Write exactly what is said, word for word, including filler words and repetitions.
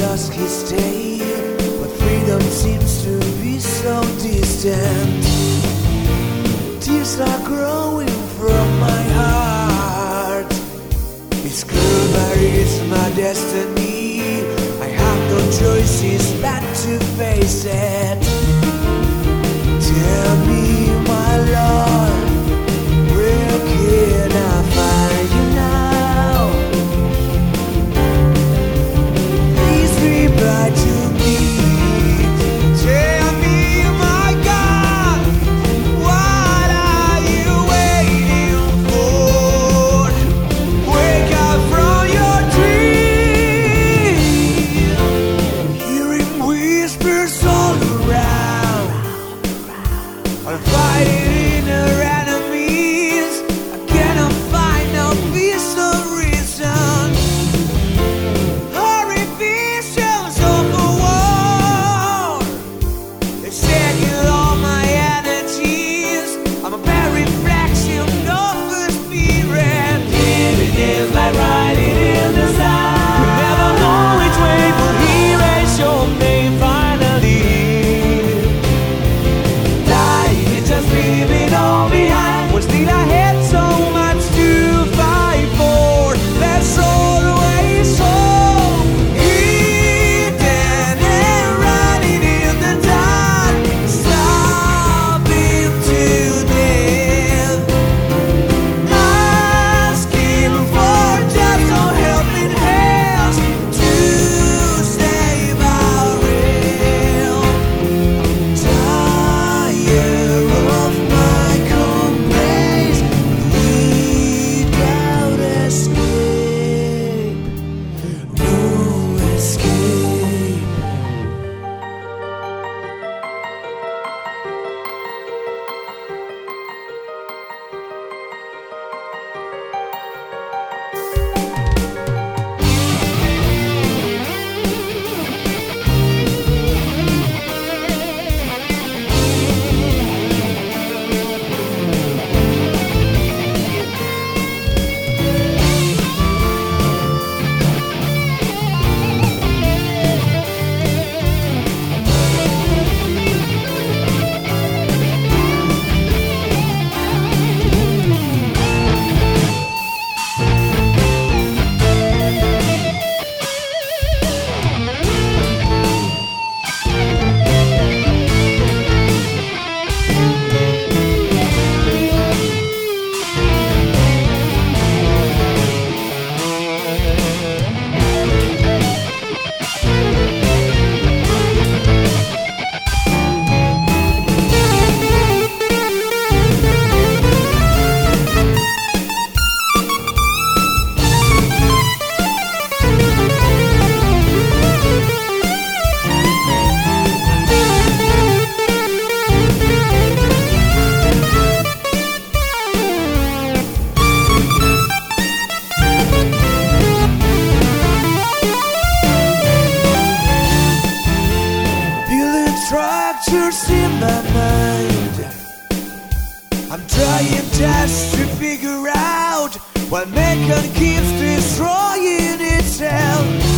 lost his stay, but freedom seems to be so distant. Tears are growing from my heart. It's cruel, but it's my destiny. I have no choices but to face it. Tell me, my Lord, where can I find you now? Please reply to me. Tell me, my God, what are you waiting for? Wake up from your dream. Hearing whispers all around. I'm fighting inner enemies. I cannot find no peace or reason. Hurry visions of the war. It's taking all my energies. I'm a bare reflection of the spirit. Living is like riding in the sun. You never know which way, but here is your name finally. Dying is just leaving all behind. But still I had so much to fight for. That's always hope. Hidden and running in the dark, stopping to death, asking for just some helping hands to save our real. Tired of my complaints, without escape, no escape. Building structures in my mind. I'm trying just to figure out what making keeps destroying itself.